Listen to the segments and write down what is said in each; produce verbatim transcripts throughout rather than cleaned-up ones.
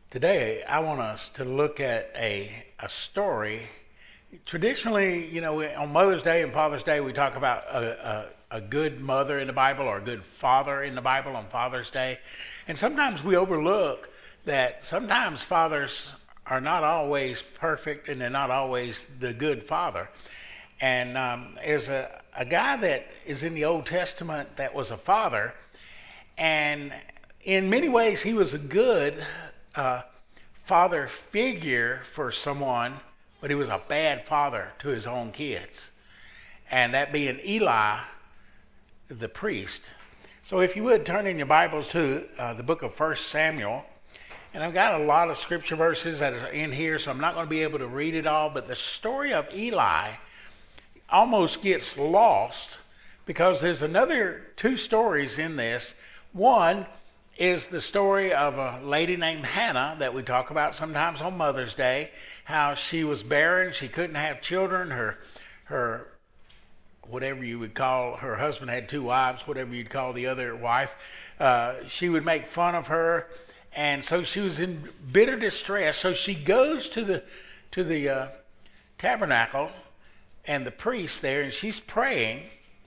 Today, I want us to look at a, a story. Traditionally, you know, on Mother's Day and Father's Day, we talk about a, a, a good mother in the Bible or a good father in the Bible on Father's Day. And sometimes we overlook that sometimes fathers are not always perfect and they're not always the good father. And um, there's a, a guy that is in the Old Testament that was a father, and in many ways he was a good uh, father figure for someone, but he was a bad father to his own kids, and that being Eli, the priest. So if you would turn in your Bibles to uh, the book of First Samuel, and I've got a lot of scripture verses that are in here, so I'm not going to be able to read it all, but the story of Eli almost gets lost because there's another two stories in this. One is the story of a lady named Hannah that we talk about sometimes on Mother's Day, how she was barren, she couldn't have children, her her whatever you would call, her husband had two wives, whatever you'd call the other wife, uh, she would make fun of her, and so she was in bitter distress. So she goes to the to the uh, tabernacle and the priest there, and she's praying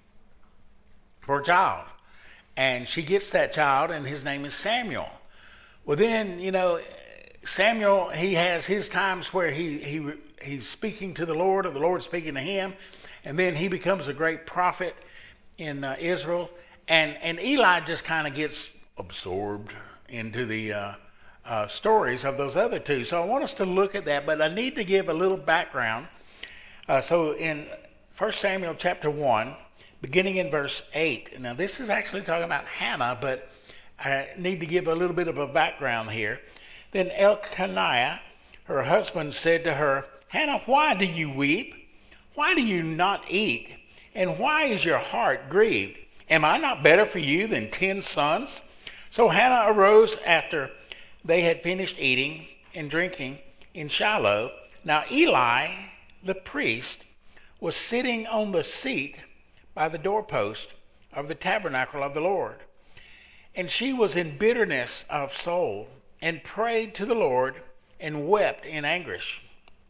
for a child. And she gets that child, and his name is Samuel. Well, then, you know, Samuel, he has his times where he, he he's speaking to the Lord, or the Lord speaking to him, and then he becomes a great prophet in uh, Israel. And, and Eli just kind of gets absorbed into the uh, uh, stories of those other two. So I want us to look at that, but I need to give a little background. Uh, so in First Samuel chapter one, beginning in verse eight. Now this is actually talking about Hannah, but I need to give a little bit of a background here. Then Elkanah, her husband, said to her, Hannah, why do you weep? Why do you not eat? And why is your heart grieved? Am I not better for you than ten sons? So Hannah arose after they had finished eating and drinking in Shiloh. Now Eli, the priest, was sitting on the seat by the doorpost of the tabernacle of the Lord. And she was in bitterness of soul, and prayed to the Lord, and wept in anguish.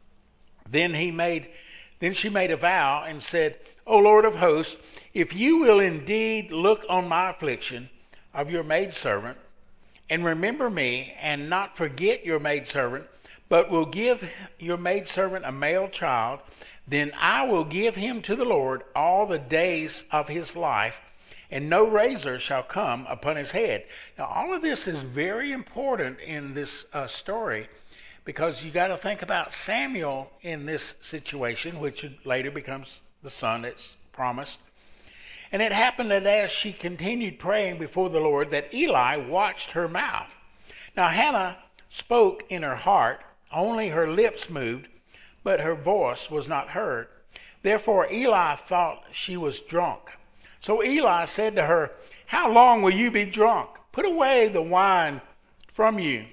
Then he made then she made a vow and said, O Lord of hosts, if you will indeed look on my affliction of your maidservant, and remember me, and not forget your maidservant, but will give your maidservant a male child, then I will give him to the Lord all the days of his life, and no razor shall come upon his head. Now, all of this is very important in this uh, story, because you got to think about Samuel in this situation, which later becomes the son that's promised. And it happened that as she continued praying before the Lord, that Eli watched her mouth. Now Hannah spoke in her heart, only her lips moved, but her voice was not heard. Therefore Eli thought she was drunk. So Eli said to her, How long will you be drunk? Put away the wine from you.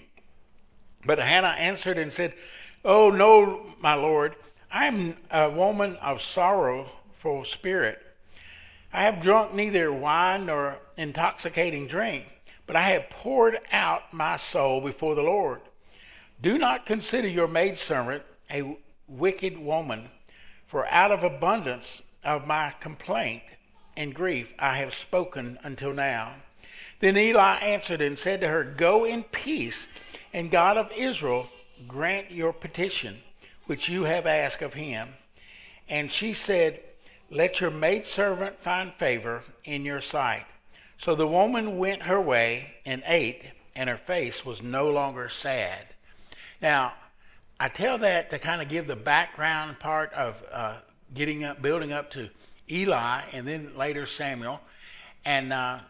But Hannah answered and said, Oh, no, my Lord, I am a woman of sorrowful spirit. I have drunk neither wine nor intoxicating drink, but I have poured out my soul before the Lord. Do not consider your maidservant a wicked woman, for out of abundance of my complaint and grief I have spoken until now. Then Eli answered and said to her, Go in peace, and God of Israel grant your petition, which you have asked of him. And she said, Let your maidservant find favor in your sight. So the woman went her way and ate, and her face was no longer sad. Now, I tell that to kind of give the background part of uh, getting up, building up to Eli, and then later Samuel. And uh,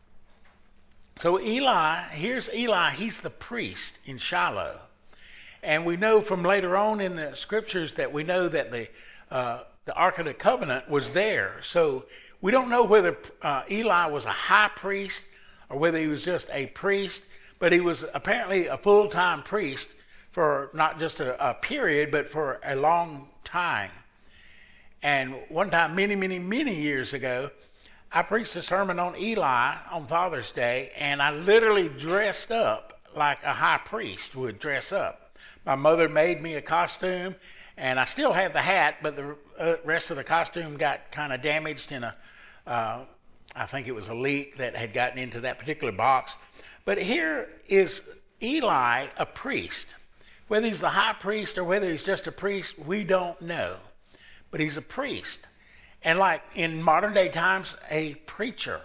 so Eli, here's Eli, he's the priest in Shiloh. And we know from later on in the scriptures that we know that the uh, the Ark of the Covenant was there. So we don't know whether uh, Eli was a high priest or whether he was just a priest, but he was apparently a full-time priest for not just a, a period, but for a long time. And one time, many, many, many years ago, I preached a sermon on Eli on Father's Day, and I literally dressed up like a high priest would dress up. My mother made me a costume, and I still have the hat, but the uh, rest of the costume got kind of damaged in a, uh, I think it was a leak that had gotten into that particular box. But here is Eli, a priest. Whether he's the high priest or whether he's just a priest, we don't know. But he's a priest. And like in modern day times, a preacher.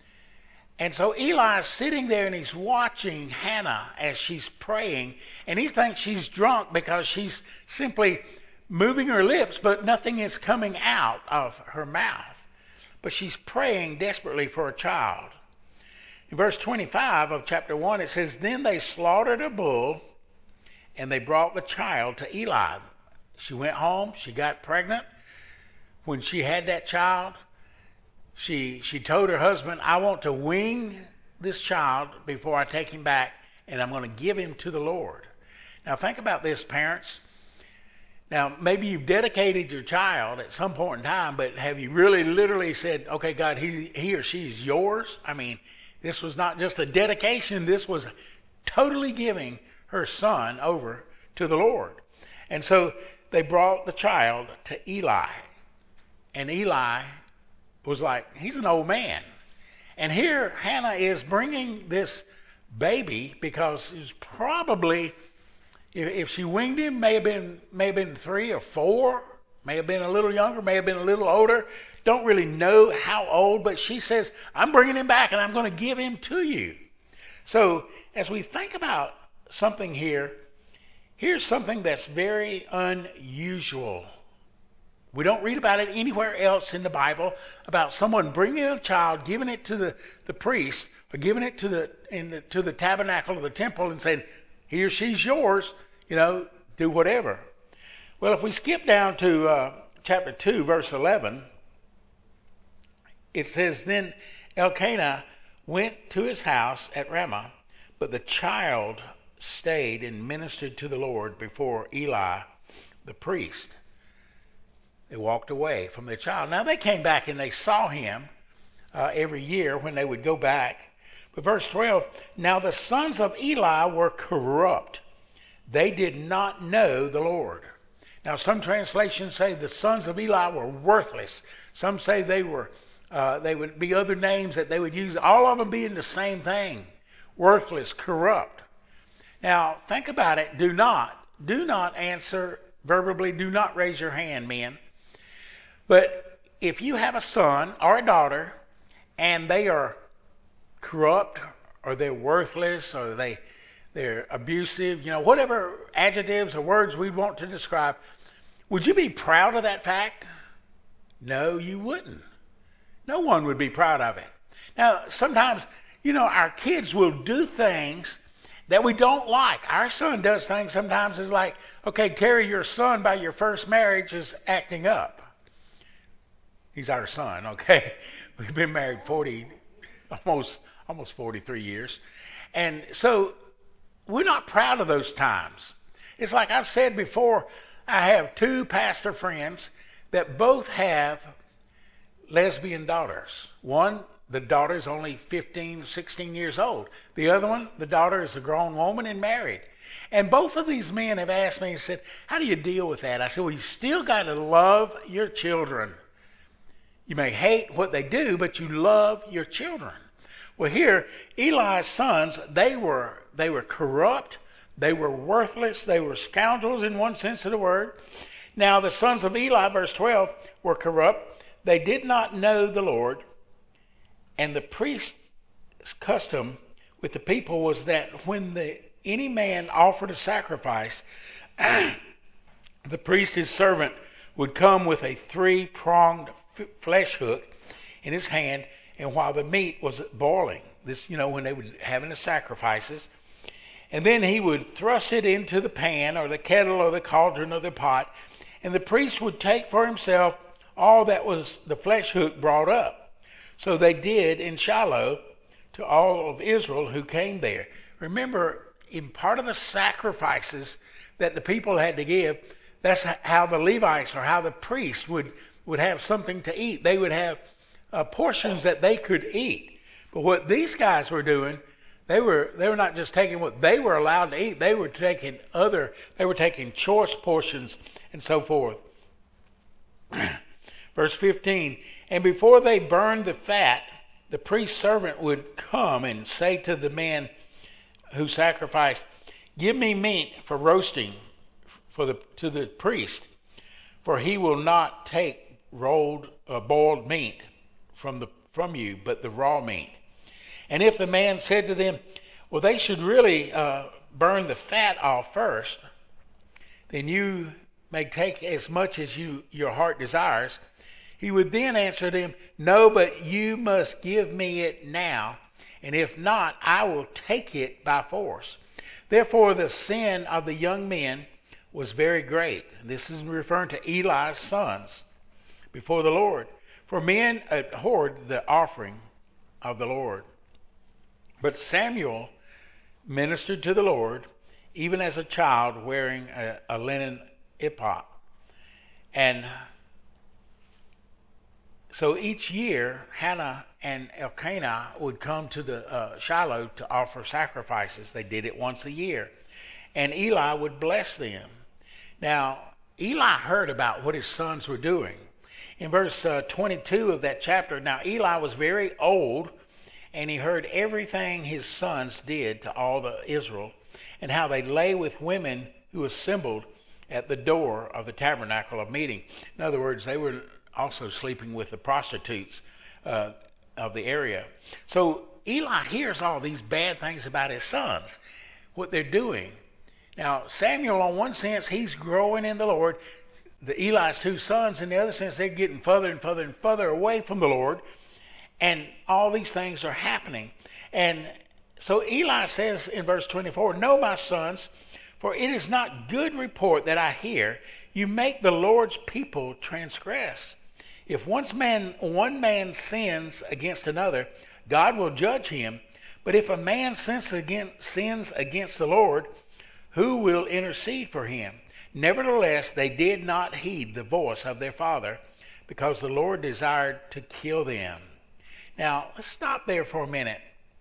And so Eli is sitting there and he's watching Hannah as she's praying, and he thinks she's drunk because she's simply moving her lips, but nothing is coming out of her mouth. But she's praying desperately for a child. In verse twenty-five of chapter one, it says, "Then they slaughtered a bull, and they brought the child to Eli." She went home, she got pregnant. When she had that child, She she told her husband, "I want to wean this child before I take him back, and I'm going to give him to the Lord." Now think about this, parents. Now maybe you've dedicated your child at some point in time, but have you really literally said, "Okay, God, he he or she is yours"? I mean, this was not just a dedication. This was totally giving her son over to the Lord. And so they brought the child to Eli, and Eli was like, he's an old man. And here Hannah is bringing this baby because it's probably, if, if she winged him, may have been may have been three or four, may have been a little younger, may have been a little older. Don't really know how old, but she says, "I'm bringing him back and I'm going to give him to you." So as we think about something here, here's something that's very unusual. We don't read about it anywhere else in the Bible, about someone bringing a child, giving it to the, the priest, or giving it to the, in the to the tabernacle or the temple and saying, "He or she's yours, you know, do whatever." Well, if we skip down to uh, chapter two, verse eleven, it says, "Then Elkanah went to his house at Ramah, but the child stayed and ministered to the Lord before Eli the priest." They walked away from their child. Now they came back and they saw him uh, every year when they would go back. But verse twelve, "Now the sons of Eli were corrupt. They did not know the Lord." Now some translations say the sons of Eli were worthless. Some say they were, uh, they would be other names that they would use. All of them being the same thing. Worthless, corrupt. Now think about it. Do not, do not answer verbally. Do not raise your hand, men. But if you have a son or a daughter and they are corrupt or they're worthless or they, they're abusive, you know, whatever adjectives or words we want to describe, would you be proud of that fact? No, you wouldn't. No one would be proud of it. Now, sometimes, you know, our kids will do things that we don't like. Our son does things sometimes is like, okay, Terry, your son by your first marriage is acting up. He's our son, okay? We've been married forty, almost almost forty-three years. And so we're not proud of those times. It's like I've said before, I have two pastor friends that both have lesbian daughters. One, the daughter is only fifteen, sixteen years old. The other one, the daughter is a grown woman and married. And both of these men have asked me and said, "How do you deal with that?" I said, "Well, you still got to love your children. You may hate what they do, but you love your children." Well, here, Eli's sons, they were they were corrupt, they were worthless, they were scoundrels in one sense of the word. Now, the sons of Eli, verse twelve, were corrupt. They did not know the Lord, and the priest's custom with the people was that when the, any man offered a sacrifice, the priest, his servant, would come with a three-pronged flesh hook in his hand, and while the meat was boiling, this, you know, when they were having the sacrifices, and then he would thrust it into the pan or the kettle or the cauldron or the pot, and the priest would take for himself all that was the flesh hook brought up. So they did in Shiloh to all of Israel who came there. Remember, in part of the sacrifices that the people had to give, that's how the Levites or how the priests would, would have something to eat. They would have uh, portions that they could eat. But what these guys were doing, They were they were not just taking what they were allowed to eat. They were taking other. They were taking choice portions and so forth. Verse fifteen. And before they burned the fat, the priest's servant would come and say to the man who sacrificed, "Give me meat for roasting for the to the priest, for he will not take rolled uh, boiled meat from the from you, but the raw meat." And if the man said to them, "Well, they should really uh, burn the fat off first, then you may take as much as you your heart desires," he would then answer them, "No, but you must give me it now, and if not, I will take it by force." Therefore the sin of the young men was very great. This is referring to Eli's sons before the Lord. For men abhorred the offering of the Lord. But Samuel ministered to the Lord, even as a child wearing a, a linen ephod. And so each year, Hannah and Elkanah would come to the uh, Shiloh to offer sacrifices. They did it once a year. And Eli would bless them. Now, Eli heard about what his sons were doing. In verse uh, twenty-two of that chapter, now Eli was very old, and he heard everything his sons did to all the Israel, and how they lay with women who assembled at the door of the tabernacle of meeting. In other words, they were also sleeping with the prostitutes uh, of the area. So Eli hears all these bad things about his sons, what they're doing. Now, Samuel, on one sense, he's growing in the Lord. The Eli's two sons, in the other sense, they're getting further and further and further away from the Lord. And all these things are happening. And so Eli says in verse twenty-four, "No, my sons, for it is not good report that I hear. You make the Lord's people transgress. If once man, one man sins against another, God will judge him. But if a man sins against, sins against the Lord, who will intercede for him?" Nevertheless, they did not heed the voice of their father, because the Lord desired to kill them. Now, let's stop there for a minute.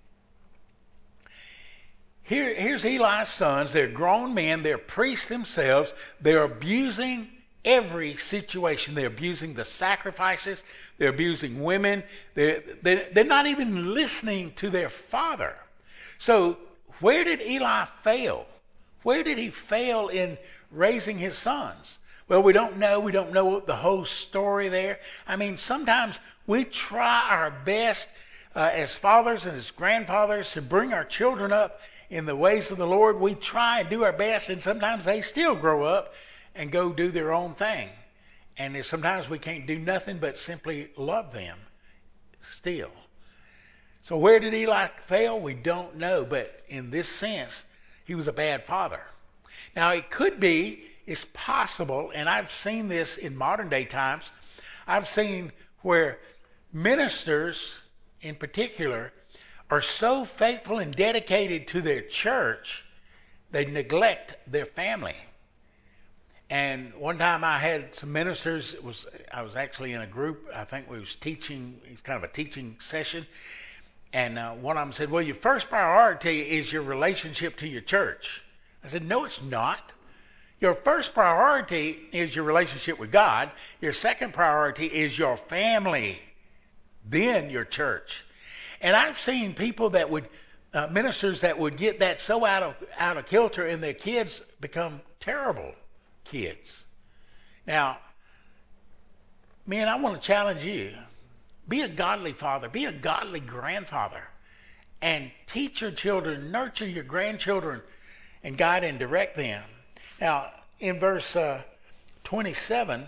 Here, here's Eli's sons. They're grown men. They're priests themselves. They're abusing every situation. They're abusing the sacrifices. They're abusing women. They're, they're, they're not even listening to their father. So where did Eli fail? Where did he fail in raising his sons? Well, we don't know. We don't know the whole story there. I mean, sometimes we try our best uh, as fathers and as grandfathers to bring our children up in the ways of the Lord. We try and do our best, and sometimes they still grow up and go do their own thing. And sometimes we can't do nothing but simply love them still. So where did Eli fail? We don't know. But in this sense, he was a bad father. Now, it could be, it's possible, and I've seen this in modern day times. I've seen where ministers in particular are so faithful and dedicated to their church, they neglect their family. And one time I had some ministers, it was I was actually in a group, I think we was teaching, it's kind of a teaching session, and uh, one of them said, "Well, your first priority is your relationship to your church." I said, "No, it's not. Your first priority is your relationship with God. Your second priority is your family, then your church." And I've seen people that would, uh, ministers that would get that so out of out of kilter, and their kids become terrible kids. Now, man, I want to challenge you. Be a godly father. Be a godly grandfather. And teach your children, nurture your grandchildren, and guide and direct them. Now, in verse uh, twenty-seven,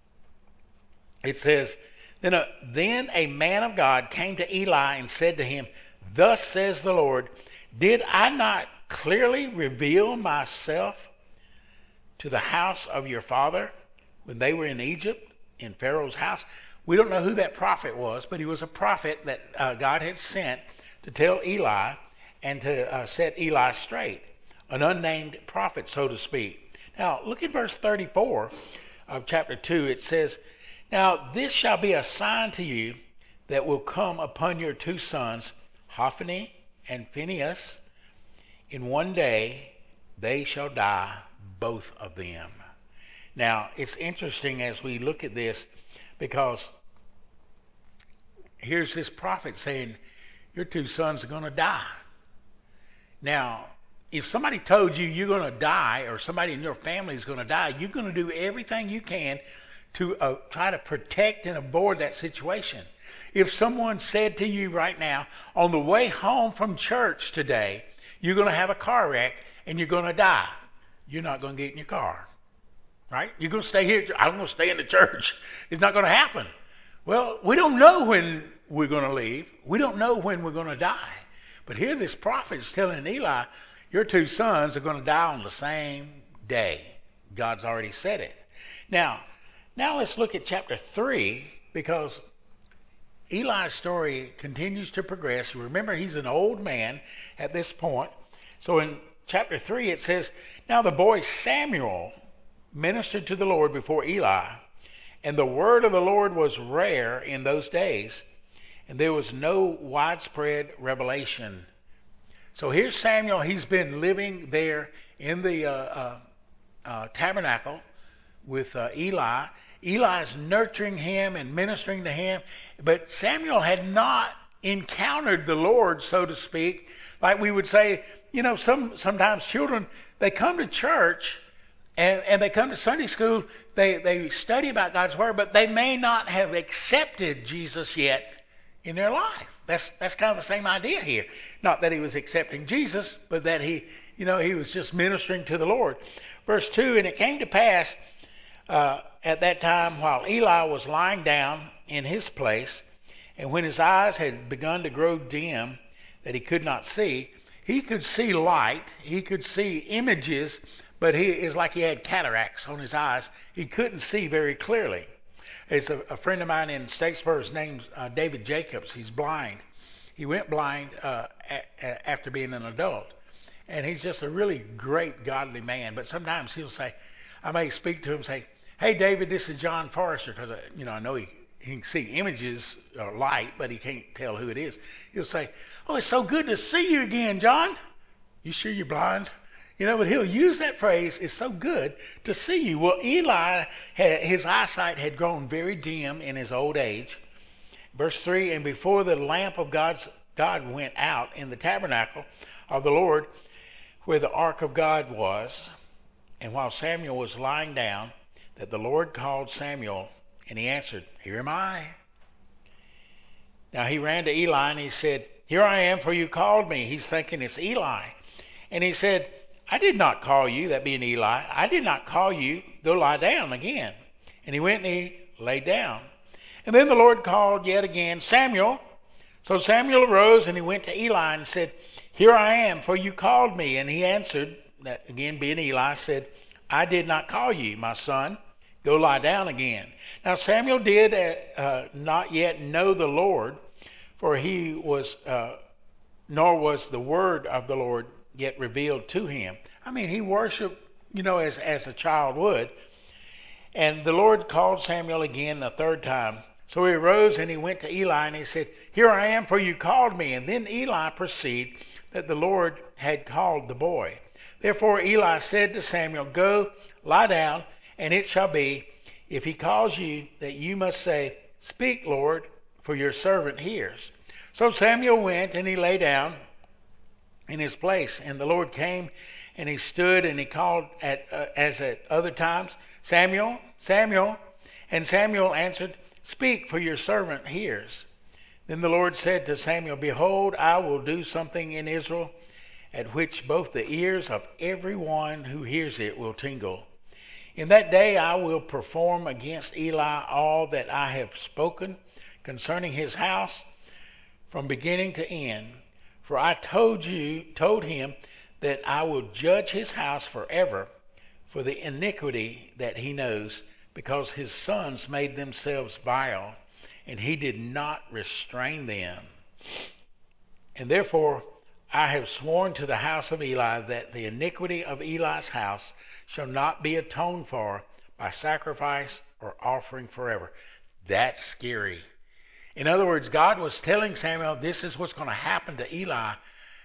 it says, then a, then a man of God came to Eli and said to him, "Thus says the Lord, did I not clearly reveal myself to the house of your father when they were in Egypt, in Pharaoh's house?" We don't know who that prophet was, but he was a prophet that uh, God had sent to tell Eli and to uh, set Eli straight. An unnamed prophet, so to speak. Now, look at verse thirty-four of chapter two. It says, "Now this shall be a sign to you that will come upon your two sons, Hophni and Phinehas, in one day they shall die, both of them. Now, it's interesting as we look at this because here's this prophet saying, your two sons are going to die. Now, if somebody told you you're going to die or somebody in your family is going to die, you're going to do everything you can to uh, try to protect and avoid that situation. If someone said to you right now, on the way home from church today, you're going to have a car wreck and you're going to die, you're not going to get in your car, right? You're going to stay here. I'm going to stay in the church. It's not going to happen. Well, we don't know when we're going to leave. We don't know when we're going to die. But here this prophet is telling Eli, your two sons are going to die on the same day. God's already said it. Now, now let's look at chapter three, because Eli's story continues to progress. Remember, he's an old man at this point. So in chapter three, it says, now the boy Samuel ministered to the Lord before Eli, and the word of the Lord was rare in those days, and there was no widespread revelation. So here's Samuel. He's been living there in the uh, uh, uh, tabernacle with uh, Eli. Eli is nurturing him and ministering to him, but Samuel had not encountered the Lord, so to speak. Like we would say, you know, some sometimes children, they come to church and, and they come to Sunday school, they, they study about God's Word, but they may not have accepted Jesus yet in their life. That's that's kind of the same idea here. Not that he was accepting Jesus, but that he, you know, he was just ministering to the Lord. Verse two, and it came to pass uh, at that time while Eli was lying down in his place, and when his eyes had begun to grow dim, that he could not see, he could see light, he could see images, but he is like he had cataracts on his eyes. He couldn't see very clearly. It's a, a friend of mine in Statesboro. His name's uh, David Jacobs. He's blind. He went blind uh, a, a, after being an adult. And he's just a really great, godly man. But sometimes he'll say, I may speak to him and say, hey, David, this is John Forrester. Because, you know, I know he, he can see images or light, but he can't tell who it is. He'll say, oh, it's so good to see you again, John. You sure you're blind? You know, but he'll use that phrase, it's so good to see you. Well, Eli, had, his eyesight had grown very dim in his old age. Verse three, and before the lamp of God's, God went out in the tabernacle of the Lord, where the ark of God was, and while Samuel was lying down, that the Lord called Samuel, and he answered, here am I. Now he ran to Eli, and he said, here I am, for you called me. He's thinking it's Eli. And he said, I did not call you, that being Eli, I did not call you, go lie down again. And he went and he lay down. And then the Lord called yet again, Samuel. So Samuel arose and he went to Eli and said, here I am, for you called me. And he answered, that again being Eli, said, I did not call you, my son, go lie down again. Now Samuel did uh, uh, not yet know the Lord, for he was, uh, nor was the word of the Lord yet revealed to him. I mean, he worshiped, you know, as, as a child would. And the Lord called Samuel again the third time. So he arose and he went to Eli and he said, here I am, for you called me. And then Eli perceived that the Lord had called the boy. Therefore Eli said to Samuel, go, lie down, and it shall be, if he calls you, that you must say, speak, Lord, for your servant hears. So Samuel went and he lay down in his place, and the Lord came and he stood and he called at uh, as at other times, Samuel, Samuel. And Samuel answered, speak, for your servant hears. Then the Lord said to Samuel, behold, I will do something in Israel at which both the ears of everyone who hears it will tingle. In that day I will perform against Eli all that I have spoken concerning his house from beginning to end. For I told you, told him that I will judge his house forever for the iniquity that he knows, because his sons made themselves vile, and he did not restrain them. And therefore I have sworn to the house of Eli that the iniquity of Eli's house shall not be atoned for by sacrifice or offering forever. That's scary. In other words, God was telling Samuel, this is what's going to happen to Eli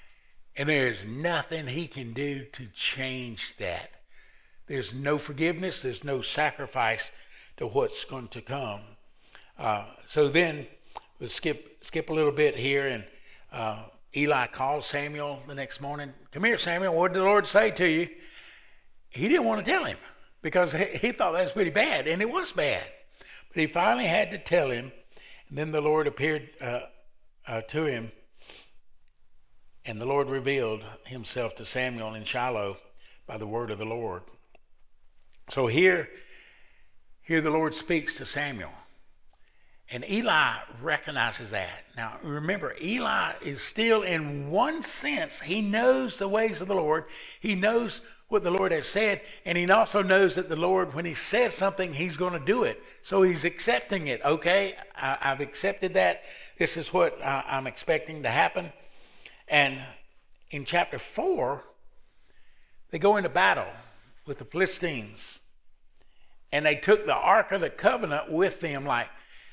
And there's nothing he can do to change that. There's no forgiveness. There's no sacrifice to what's going to come. Uh, so then we'll skip skip a little bit here, and uh, Eli calls Samuel the next morning. Come here, Samuel. What did the Lord say to you? He didn't want to tell him because he, he thought that was pretty bad, and it was bad. But he finally had to tell him, and then the Lord appeared uh, uh, to him, and the Lord revealed himself to Samuel in Shiloh by the word of the Lord. So here, here the Lord speaks to Samuel. And Eli recognizes that. Now, remember, Eli is still, in one sense, he knows the ways of the Lord. He knows what the Lord has said. And he also knows that the Lord, when he says something, he's going to do it. So he's accepting it. Okay, I, I've accepted that. This is what uh, I'm expecting to happen. And in chapter four, they go into battle with the Philistines. And they took the Ark of the Covenant with them. Like,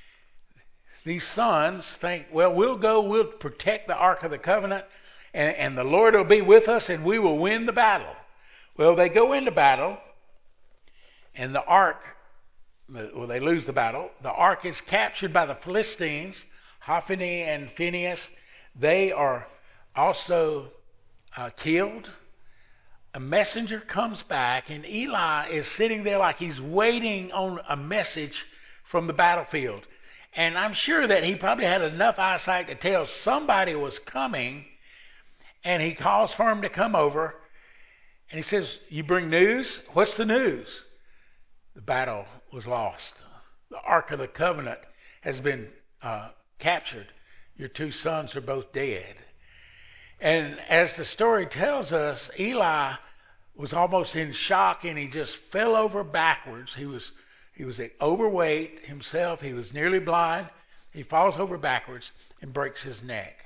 these sons think, well, we'll go, we'll protect the Ark of the Covenant, and, and the Lord will be with us, and we will win the battle. Well, they go into battle, and the Ark, well, they lose the battle. The Ark is captured by the Philistines, Hophni and Phinehas. They are also uh, killed. A messenger comes back, and Eli is sitting there like he's waiting on a message from the battlefield. And I'm sure that he probably had enough eyesight to tell somebody was coming, and he calls for him to come over, and he says, you bring news? What's the news? The battle was lost. The Ark of the Covenant has been uh, captured. Your two sons are both dead. And as the story tells us, Eli was almost in shock, and he just fell over backwards. He was He was overweight himself. He was nearly blind. He falls over backwards and breaks his neck.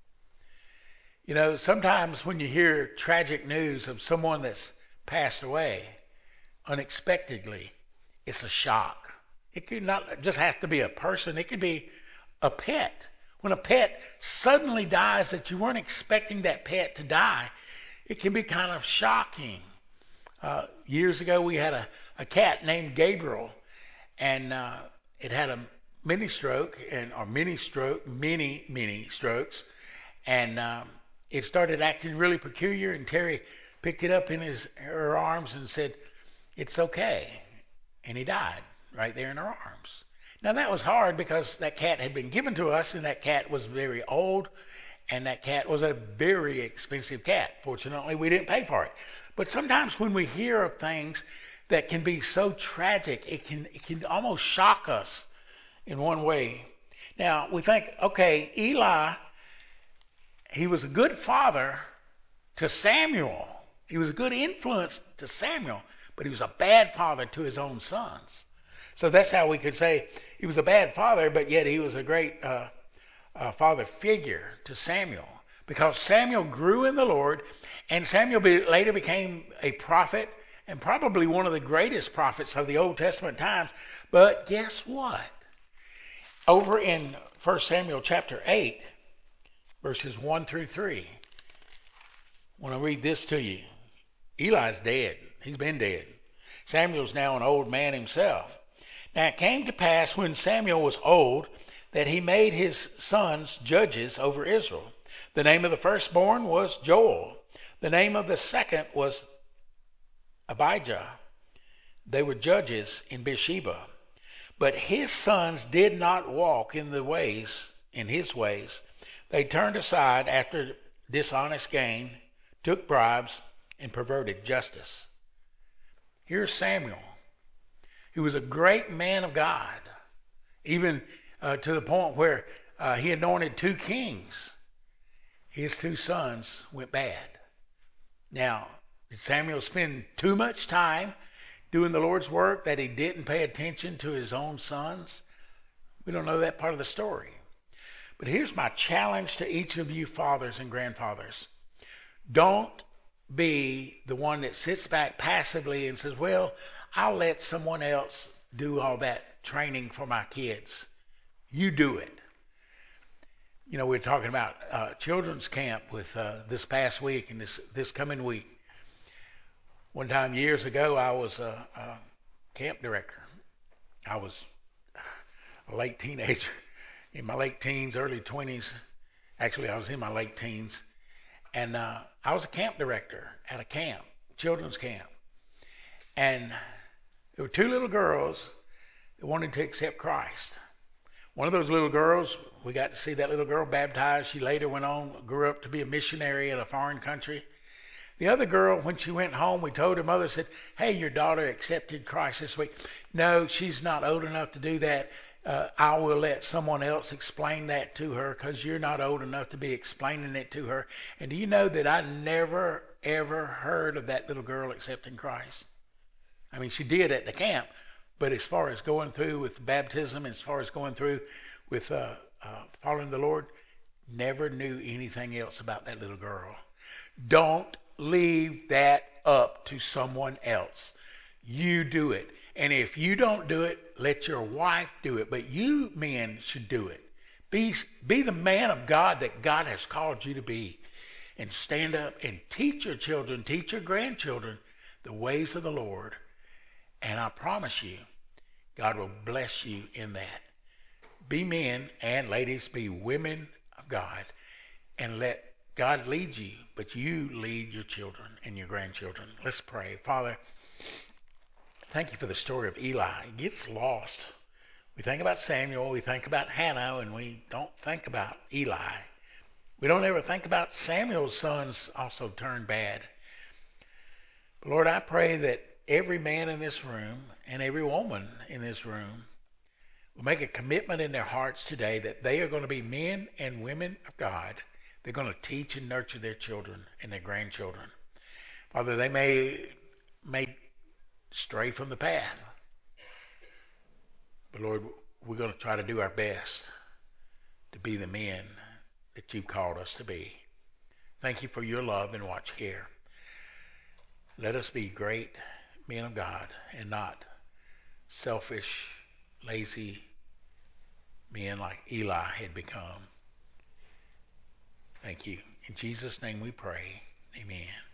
You know, sometimes when you hear tragic news of someone that's passed away unexpectedly, it's a shock. It could not just have to be a person. It could be a pet. When a pet suddenly dies that you weren't expecting that pet to die, it can be kind of shocking. Uh, years ago, we had a, a cat named Gabriel. And uh, it had a mini stroke, and or mini stroke, mini mini strokes, and um, it started acting really peculiar. And Terry picked it up in his her arms and said, "It's okay," and he died right there in her arms. Now that was hard because that cat had been given to us, and that cat was very old, and that cat was a very expensive cat. Fortunately, we didn't pay for it. But sometimes when we hear of things that can be so tragic, it can it can almost shock us in one way. Now, we think, okay, Eli, he was a good father to Samuel. He was a good influence to Samuel, but he was a bad father to his own sons. So that's how we could say he was a bad father, but yet he was a great uh, uh, father figure to Samuel, because Samuel grew in the Lord, and Samuel be, later became a prophet, and probably one of the greatest prophets of the Old Testament times. But guess what? Over in First Samuel chapter eight, verses one through three, I want to read this to you. Eli's dead. He's been dead. Samuel's now an old man himself. Now it came to pass when Samuel was old that he made his sons judges over Israel. The name of the firstborn was Joel. The name of the second was Abijah. They were judges in Beersheba. But his sons did not walk in the ways, in his ways. They turned aside after dishonest gain, took bribes, and perverted justice. Here's Samuel. He was a great man of God, even uh, to the point where uh, he anointed two kings. His two sons went bad. Now, did Samuel spend too much time doing the Lord's work that he didn't pay attention to his own sons? We don't know that part of the story. But here's my challenge to each of you fathers and grandfathers. Don't be the one that sits back passively and says, well, I'll let someone else do all that training for my kids. You do it. You know, we're talking about uh, children's camp with uh, this past week and this this coming week. One time years ago, I was a, a camp director. I was a late teenager, in my late teens, early twenties. Actually, I was in my late teens, and uh, I was a camp director at a camp, children's camp, and there were two little girls that wanted to accept Christ. One of those little girls, we got to see that little girl baptized. She later went on, grew up to be a missionary in a foreign country. The other girl, when she went home, we told her mother, said, hey, your daughter accepted Christ this week. No, she's not old enough to do that. Uh, I will let someone else explain that to her because you're not old enough to be explaining it to her. And do you know that I never, ever heard of that little girl accepting Christ? I mean, she did at the camp, but as far as going through with baptism, as far as going through with uh, uh, following the Lord, never knew anything else about that little girl. Don't leave that up to someone else. You do it. And if you don't do it, let your wife do it. But you men should do it. Be, be the man of God that God has called you to be. And stand up and teach your children, teach your grandchildren the ways of the Lord. And I promise you, God will bless you in that. Be men, and ladies, be women of God. And let God lead you, but you lead your children and your grandchildren. Let's pray. Father, thank you for the story of Eli. It gets lost. We think about Samuel, we think about Hannah, and we don't think about Eli. We don't ever think about Samuel's sons also turned bad. But Lord, I pray that every man in this room and every woman in this room will make a commitment in their hearts today that they are going to be men and women of God. They're going to teach and nurture their children and their grandchildren. Father, they may may stray from the path. But Lord, we're going to try to do our best to be the men that you've called us to be. Thank you for your love and watch care. Let us be great men of God and not selfish, lazy men like Eli had become. Thank you. In Jesus' name we pray. Amen.